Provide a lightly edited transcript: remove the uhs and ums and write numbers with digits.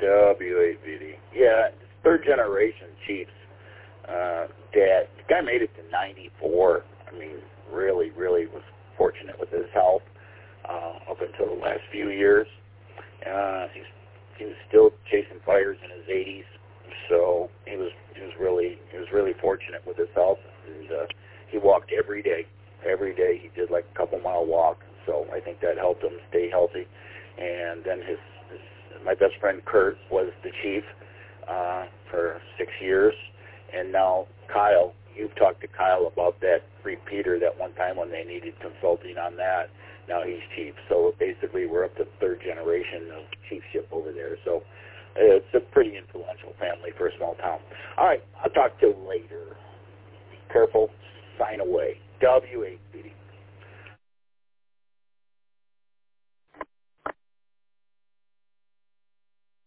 W8BD. Yeah, third generation Chiefs. Dad, the guy made it to 94. I mean, really, really was fortunate with his health up until the last few years. He was still chasing fires in his 80s, so he was really fortunate with his health, and he walked every day. Every day he did like a couple-mile walk, so I think that helped him stay healthy. And then my best friend Kurt was the chief for 6 years, and now Kyle. You've talked to Kyle about that repeater that one time when they needed consulting on that. Now he's chief. So basically we're up to third generation of chiefship over there. So it's a pretty influential family for a small town. All right, I'll talk to you later. Be careful. Sign away. W8BD.